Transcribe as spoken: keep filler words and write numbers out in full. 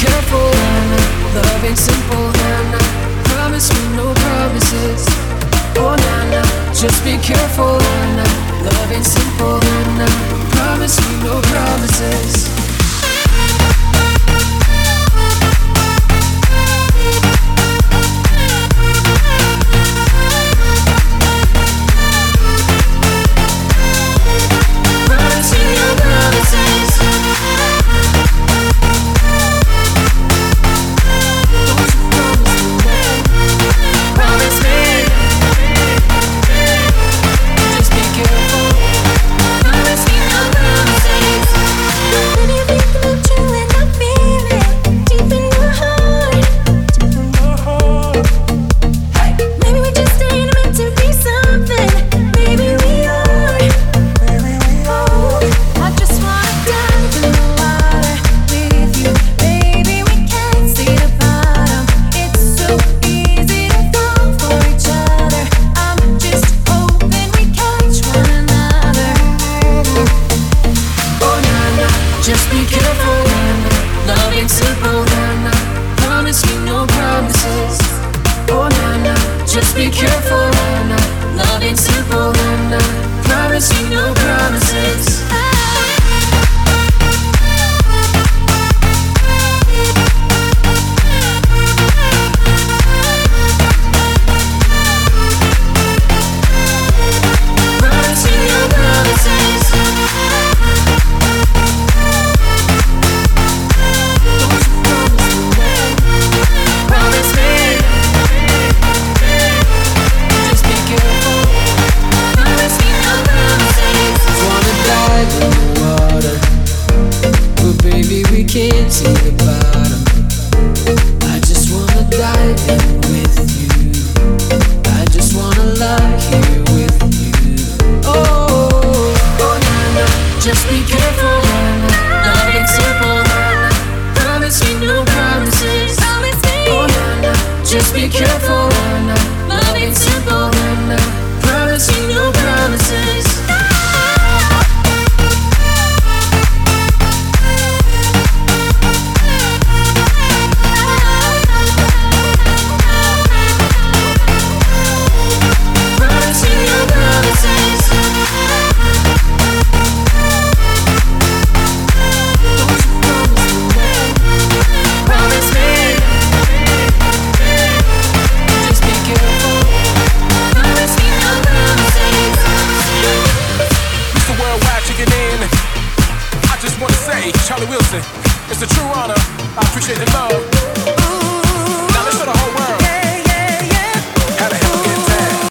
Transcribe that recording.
careful, Nana. Love ain't simple, Nana. Promise me no promises. Oh, Nana. Just be careful, Nana. Love ain't simple, Nana. Promise me no promises. Just be careful, Nana. Love ain't simple, Nana. Promise me no promises. Oh, Nana. Just be careful, Nana. Love ain't simple, Nana. Promise me no promises. Can't see the bottom. I just wanna dive in with you. I just wanna lie here with you. Oh, oh, Nana. Just be careful, Nana. Love ain't simple, Nana. Promise me no promises. Oh, Nana. Just be careful, Nana. Love ain't simple, Nana. Promise me no promises. Charlie Wilson, it's a true honor. I appreciate the love.